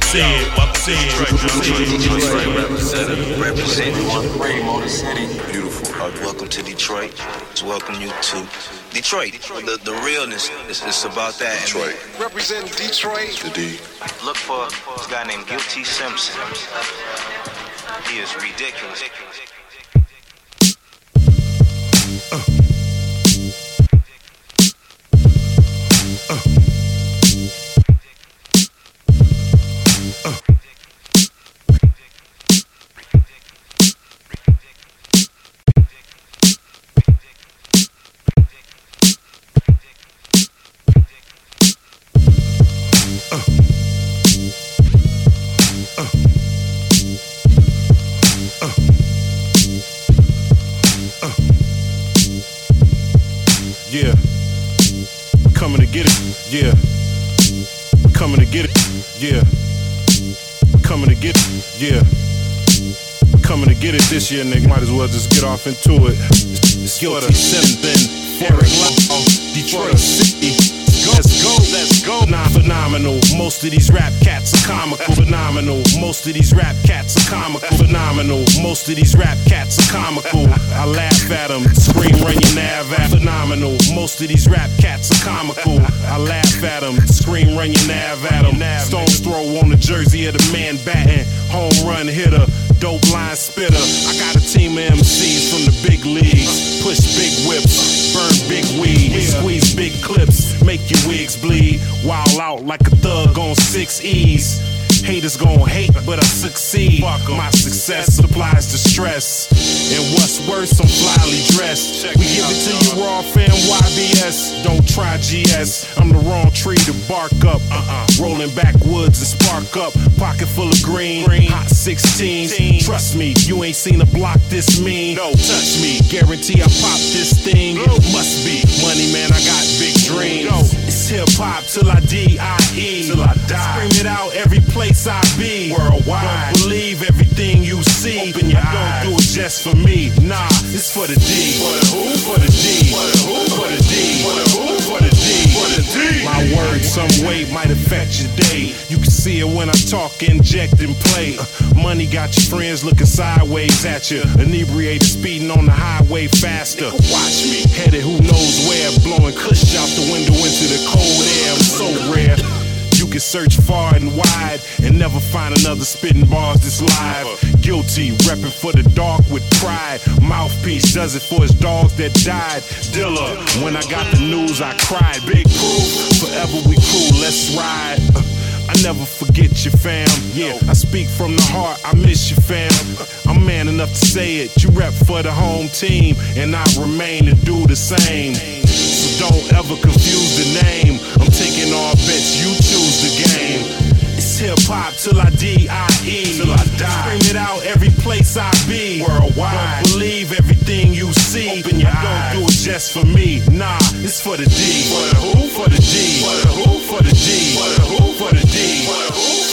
Representing Motor City. Beautiful. Welcome to Detroit. Let's welcome you to Detroit. The realness is about that. Detroit. Representing Detroit. The D. Look for this guy named Guilty Simpson. He is ridiculous. Yeah, coming to get it. Yeah, coming to get it. Yeah, coming to get it. Yeah, coming to get it this year, nigga. Might as well just get off into it. It's Guilty Simpson, Eric Law, Detroit City. Let's go. Nah, phenomenal. Most of these rap cats are comical. Phenomenal. Most of these rap cats are comical. Phenomenal. Most of these rap cats are comical. I laugh at them, scream, run your nav at. Phenomenal. Most of these rap cats are comical. I laugh at them, scream, run your nav at them. Stone's throw on the jersey of the man batting. Home run hitter, dope line spitter. I got a team of MCs from the big leagues. Push big whips, burn big weed, squeeze big clips, make your wigs bleed. Wild out like a thug on 6 E's. Haters gon' hate, but I succeed. My success supplies the stress. And what's worse, I'm flyly dressed. We give it to you raw, fam, YBS. Don't try GS, I'm the wrong tree to bark up. Rolling backwoods and spark up. Pocket full of green, hot 16s. Trust me, you ain't seen a block this mean. No, touch me, guarantee I pop this thing. Must be money, man, I got big dreams. It's hip hop till I die. Till I die. Scream it out every place I be. Worldwide. Don't believe everything you see. Open your eyes. Don't do it just for me. Nah, it's for the D. For the who? For the D. For the who? For the D. For the who? For the D. For the D. My words some weight might affect your day. You can see it when I talk, inject and play. Money got your friends looking sideways at you. Inebriated, speeding on the highway faster. Watch me, headed who knows where. Blowing kush out the window into the cold air. I'm so rare. You can search far and wide and never find another spitting bars this live. Guilty, reppin' for the dark with pride. Mouthpiece does it for his dogs that died. Dilla, when I got the news I cried. Big proof, forever we cool, let's ride. I never forget you, fam. Yeah, I speak from the heart, I miss you, fam. I'm man enough to say it. You rep for the home team, and I remain and do the same. So don't ever confuse the name. I'm taking all bets, you choose the game. It's hip hop till I die. Till I die. Scream it out every place I be. Worldwide. Don't believe everything you see. Open your eyes. Don't do it just for me. Nah, it's for the D. For the who? For the D. For the who? For the D. For the who? For the D. For the who?